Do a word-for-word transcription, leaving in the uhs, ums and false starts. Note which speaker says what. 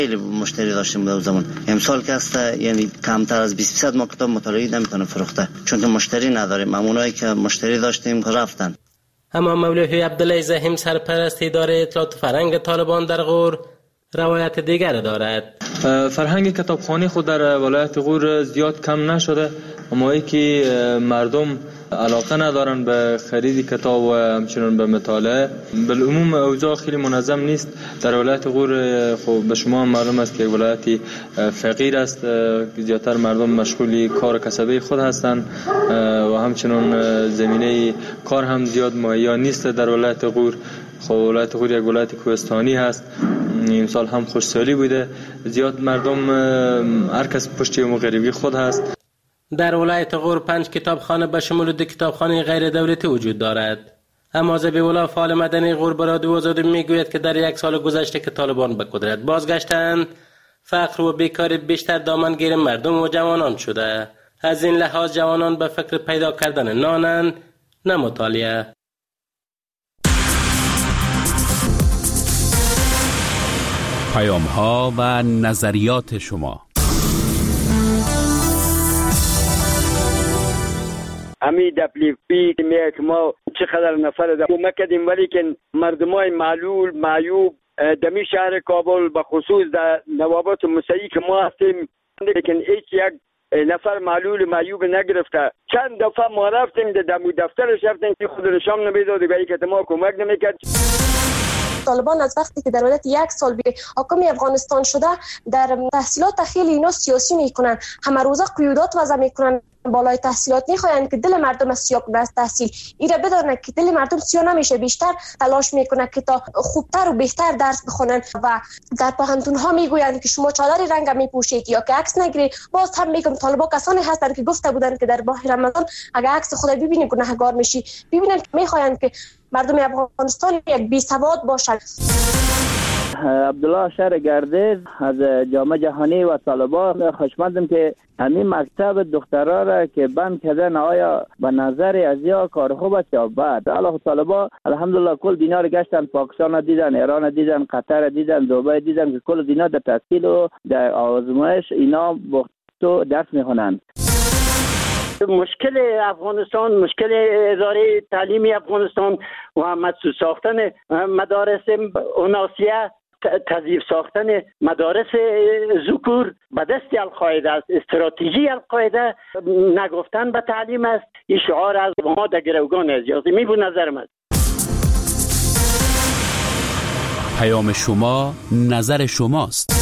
Speaker 1: خیلی مشتری داشتیم در زمان. امسال که است یعنی کمتر از بیست درصد ما کتاب مطالعه نمیتونه فروخته، چون که مشتری نداریم. همونایی که مشتری داشتیم رفتن.
Speaker 2: اما مولوی عبدالله زحیم سرپرست اداره اطلاعات فرهنگ طالبان در غور روایت دیگر دارد.
Speaker 3: فرهنگ کتابخوانی خود در ولایت غور زیاد کم نشده، اما ای که مردم علاقه ندارن به خرید کتاب و همچنین به مطالعه. بالعموم اوضاع خیلی منظم نیست در ولایت غور. خب به شما معلوم است که ولایتی فقیر است، زیادتر مردم مشغول کار کسبی خود هستند و همچنین زمینه کار هم زیاد مهیا نیست در ولایت غور. خب ولایت غور یک ولایت کوهستانی هست. این سال هم خوشسالی بوده، زیاد مردم هر کس پشتی مغربی خود هست.
Speaker 2: در ولایت غور پنج کتابخانه به شمول دو کتابخانه غیر دولتی وجود دارد. اما ذبیح‌الله فعال مدنی غور به رادیو آزادی میگوید که در یک سال گذشته که طالبان به قدرت بازگشتند، فقر و بیکاری بیشتر دامنگیر مردم و جوانان شده. از این لحاظ جوانان به فکر پیدا کردن نانند، نه مطالعه.
Speaker 4: پیام‌ها و نظریات شما.
Speaker 5: امی دبلیو پی میگه که ما چقدر نفر در کمک کردیم، ولی که مردمای معلول معیوب دمی شهر کابل به خصوص در نوابات مسیحی که ما هستیم، لیکن هیچ یک نفر معلول معیوب نگرفته. چند دفعه ما رفتیم در دفترش رفتیم که خود نشان نمیداد و که ما کمک نمیکرد.
Speaker 6: طالبان از وقتی که در مدت یک سال به حاکم افغانستان شده در تحصیلات خیلی اینا سیاسی میکنن، همه روزه قیودات وضع میکنن، بالای تحصیلات میخواین که دل مردم از سیاه کنه از تحصیل. ایره بدانه که دل مردم سیاه نمیشه، بیشتر تلاش میکنه که تا خوبتر و بهتر درس بخونن و در پوهنتون ها میگوین که شما چادر رنگ میپوشید یا که عکس نگیرید. باز هم میگم طالبا کسانی هستن که گفته بودن که در ماه رمضان اگه عکس خود ببینید گناهگار میشی. ببینن که میخواین که مردم افغانستان یک بی سواد باشن.
Speaker 7: عبدالله شهر گردیز از جامعه جهانی و طالبان خوشمندم که همین مکتب دخترها را که بند کردن، آیا به نظر از یا کار خوب است یا بد؟ الله طالبان الحمدلله کل دنیا را گشتن، پاکستان دیدن، ایران دیدن، قطر دیدن، دبی دیدن که کل دنیا در تحصیل و در آزمایش اینا بختو درس میخونند.
Speaker 5: مشکل افغانستان، مشکل اداره تعلیمی افغانستان و مدرسه ساختن مدارس اوناسیه، تضعیف ساختن مدارس ذکور به دست القاعده است. استراتژی القاعده نگفتن به تعلیم است. این شعار از ما در گروگان است. می بود نظرم است.
Speaker 4: پیام شما نظر شماست.